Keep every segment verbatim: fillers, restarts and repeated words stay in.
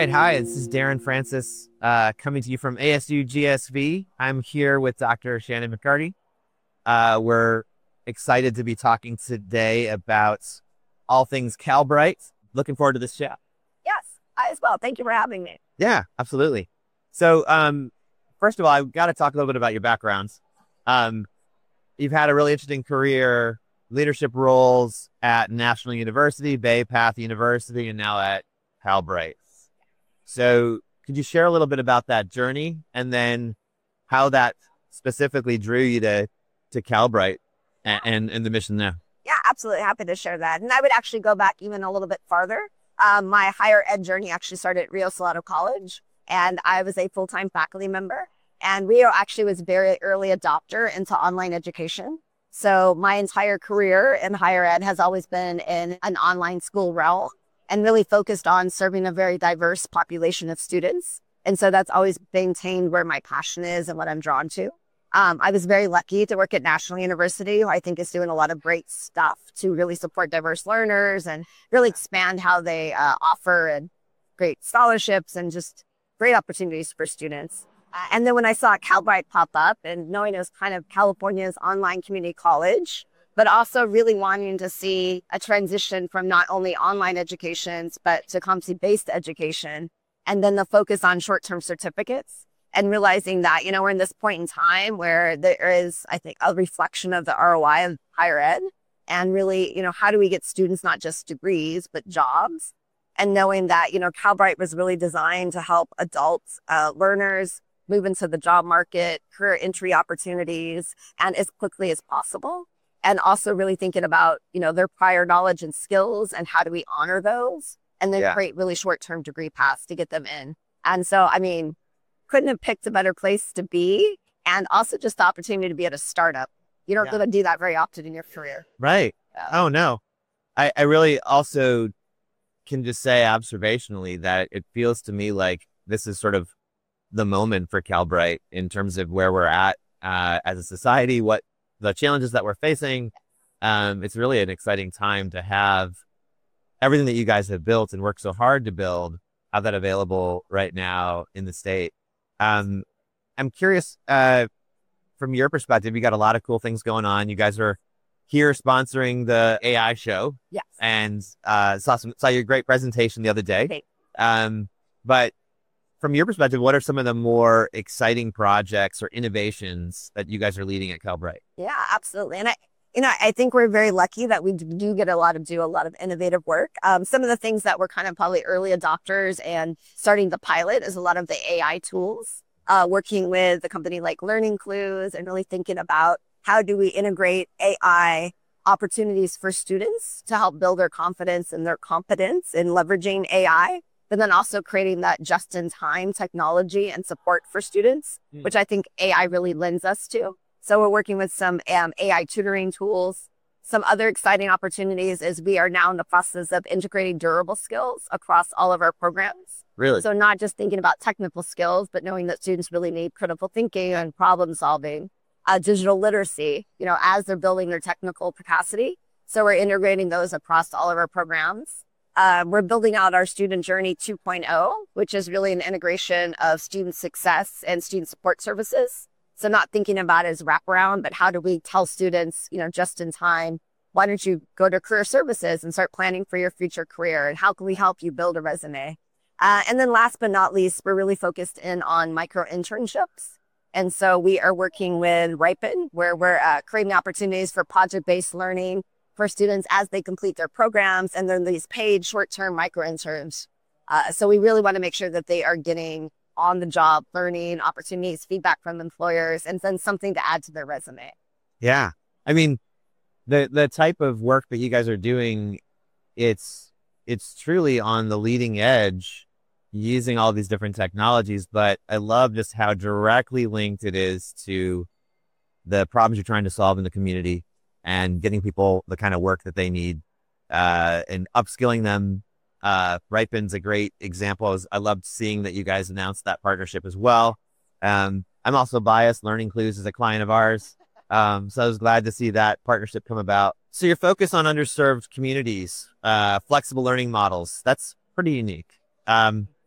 right. Hi, this is Darren Francis uh, coming to you from A S U G S V. I'm here with Doctor Shannon McCarty. Uh, we're excited to be talking today about all things Calbright. Looking forward to this chat. Yes, I as well. Thank you for having me. Yeah, absolutely. So, um, first of all, I've got to talk a little bit about your backgrounds. Um, you've had a really interesting career, leadership roles at National University, Bay Path University, and now at Calbright. So could you share a little bit about that journey and then how that specifically drew you to, to Calbright and, and, and the mission there? Yeah, absolutely. Happy to share that. And I would actually go back even a little bit farther. Um, my higher ed journey actually started at Rio Salado College, and I was a full-time faculty member. And Rio actually was a very early adopter into online education. So my entire career in higher ed has always been in an online school realm, and really focused on serving a very diverse population of students. And so that's always maintained where my passion is and what I'm drawn to. Um, I was very lucky to work at National University, who I think is doing a lot of great stuff to really support diverse learners and really expand how they uh, offer and great scholarships and just great opportunities for students. Uh, and then when I saw Calbright pop up and knowing it was kind of California's online community college, but also really wanting to see a transition from not only online educations, but to competency-based education, and then the focus on short-term certificates, and realizing that, you know, we're in this point in time where there is, I think, a reflection of the R O I of higher ed, and really, you know, how do we get students not just degrees, but jobs? And knowing that, you know, Calbright was really designed to help adults, uh, learners move into the job market, career entry opportunities, and as quickly as possible. And also really thinking about, you know, their prior knowledge and skills and how do we honor those, and then yeah. create really short-term degree paths to get them in. And so, I mean, couldn't have picked a better place to be. And also just the opportunity to be at a startup. You don't yeah. get to do that very often in your career. Right. Yeah. Oh, no. I, I really also can just say observationally that it feels to me like this is sort of the moment for Calbright in terms of where we're at uh, as a society, what the challenges that we're facing. Um, it's really an exciting time to have everything that you guys have built and worked so hard to build, have that available right now in the state. Um, I'm curious, uh, from your perspective, you got a lot of cool things going on. You guys are here sponsoring the A I show. Yes. And uh, saw, some, saw your great presentation the other day. Thanks. Um, but from your perspective, what are some of the more exciting projects or innovations that you guys are leading at Calbright? Yeah, absolutely. And I, you know, I think we're very lucky that we do get a lot of, do a lot of innovative work. Um, some of the things that we're kind of probably early adopters and starting to pilot is a lot of the A I tools, uh, working with a company like Learning Clues and really thinking about how do we integrate A I opportunities for students to help build their confidence and their competence in leveraging A I. But then also creating that just-in-time technology and support for students, mm. which I think A I really lends us to. So we're working with some um, A I tutoring tools. Some other exciting opportunities is we are now in the process of integrating durable skills across all of our programs. Really? So not just thinking about technical skills, but knowing that students really need critical thinking and problem solving, uh, digital literacy, you know, as they're building their technical capacity. So we're integrating those across all of our programs. Uh, we're building out our Student Journey two point oh, which is really an integration of student success and student support services. So not thinking about it as wraparound, but how do we tell students, you know, just in time, why don't you go to career services and start planning for your future career? And how can we help you build a resume? Uh, and then last but not least, we're really focused in on micro internships. And so we are working with Ripen, where we're uh, creating opportunities for project-based learning for students as they complete their programs, and then these paid short-term micro interns. Uh, so we really want to make sure that they are getting on-the-job learning opportunities, feedback from employers, and then something to add to their resume. Yeah. I mean, the the type of work that you guys are doing, it's it's truly on the leading edge using all these different technologies, but I love just how directly linked it is to the problems you're trying to solve in the community and getting people the kind of work that they need, uh, and upskilling them. Uh, Ripen's a great example. I, was, I loved seeing that you guys announced that partnership as well. Um, I'm also biased. Learning Clues is a client of ours. Um, so I was glad to see that partnership come about. So your focus on underserved communities, uh, flexible learning models, that's pretty unique. Um,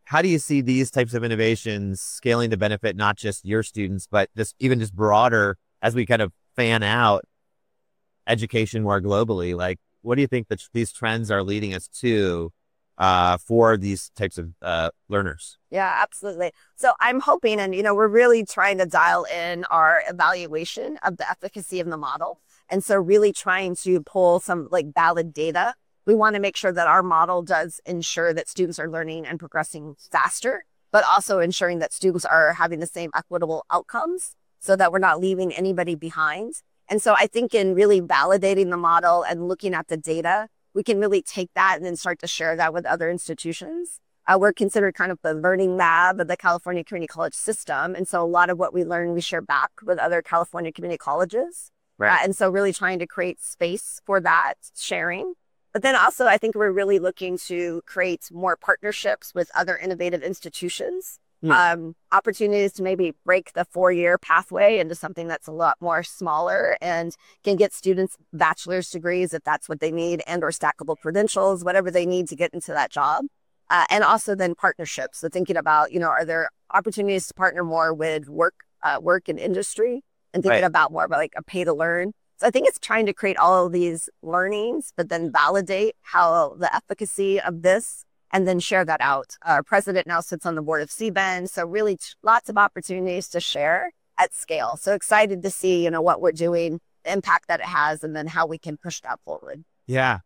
how do you see these types of innovations scaling to benefit not just your students, but just even just broader as we kind of fan out education more globally? Like, what do you think that these trends are leading us to uh, for these types of uh, learners? Yeah, absolutely. So I'm hoping, and, you know, we're really trying to dial in our evaluation of the efficacy of the model. And so really trying to pull some like valid data. We want to make sure that our model does ensure that students are learning and progressing faster, but also ensuring that students are having the same equitable outcomes so that we're not leaving anybody behind. And so I think in really validating the model and looking at the data, we can really take that and then start to share that with other institutions. Uh, we're considered kind of the learning lab of the California Community College system. And so a lot of what we learn, we share back with other California community colleges. Right. Uh, and so really trying to create space for that sharing. But then also, I think we're really looking to create more partnerships with other innovative institutions, mm. um, opportunities to maybe break the four-year pathway into something that's a lot more smaller and can get students bachelor's degrees if that's what they need, and or stackable credentials, whatever they need to get into that job. Uh, and also then partnerships. So thinking about, you know, are there opportunities to partner more with work, uh, work and industry, and thinking right. about more about like a pay to learn. So I think it's trying to create all of these learnings, but then validate how the efficacy of this and then share that out. Our president now sits on the board of C B E N. So really t- lots of opportunities to share at scale. So excited to see, you know, what we're doing, the impact that it has, and then how we can push that forward. Yeah.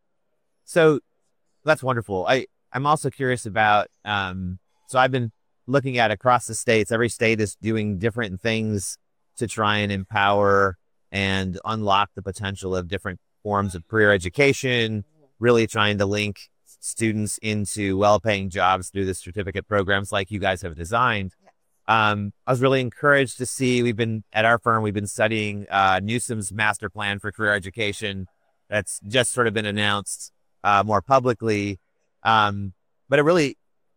So that's wonderful. I, I'm also curious about, um, so I've been looking at across the states, every state is doing different things to try and empower and unlock the potential of different forms of career education, really trying to link students into well-paying jobs through the certificate programs like you guys have designed. Um, I was really encouraged to see, we've been, at our firm, we've been studying uh, Newsom's master plan for career education that's just sort of been announced uh, more publicly. Um, but it really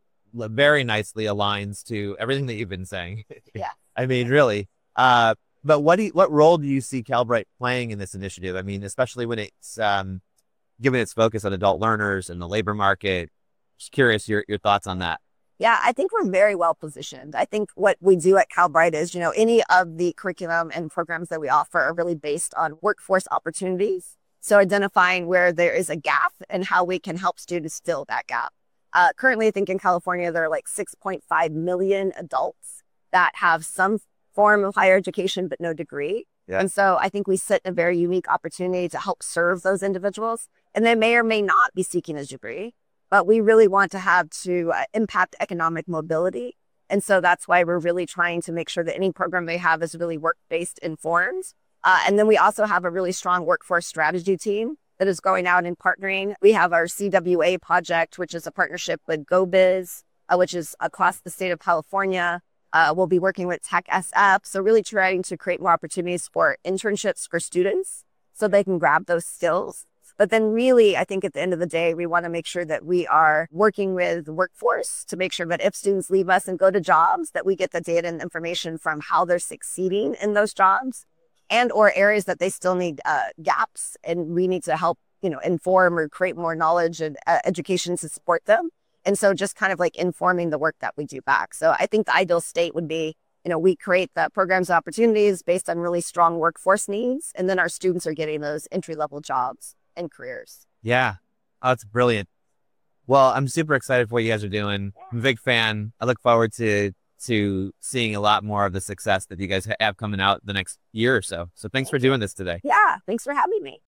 very nicely aligns to everything that you've been saying. Yeah. I mean, really. Uh, But what do you, what role do you see Calbright playing in this initiative? I mean, especially when it's um, given its focus on adult learners and the labor market. Just curious your your thoughts on that. Yeah, I think we're very well positioned. I think what we do at Calbright is, you know, any of the curriculum and programs that we offer are really based on workforce opportunities. So identifying where there is a gap and how we can help students fill that gap. Uh, currently, I think in California, there are like six point five million adults that have some form of higher education, but no degree. Yeah. And so I think we sit in a very unique opportunity to help serve those individuals. And they may or may not be seeking a degree, but we really want to have to uh, impact economic mobility. And so that's why we're really trying to make sure that any program they have is really work-based informed. Uh, and then we also have a really strong workforce strategy team that is going out and partnering. We have our C W A project, which is a partnership with GoBiz, uh, which is across the state of California. Uh, we'll be working with Tech S F. So really trying to create more opportunities for internships for students so they can grab those skills. But then really, I think at the end of the day, we want to make sure that we are working with the workforce to make sure that if students leave us and go to jobs, that we get the data and information from how they're succeeding in those jobs and or areas that they still need uh, gaps. And we need to help, you know, inform or create more knowledge and uh, education to support them. And so just kind of like informing the work that we do back. So I think the ideal state would be, you know, we create the programs and opportunities based on really strong workforce needs. And then our students are getting those entry level jobs and careers. Yeah. Oh, that's brilliant. Well, I'm super excited for what you guys are doing. I'm a big fan. I look forward to to seeing a lot more of the success that you guys have coming out the next year or so. So thanks for doing this today. Yeah. Thanks for having me.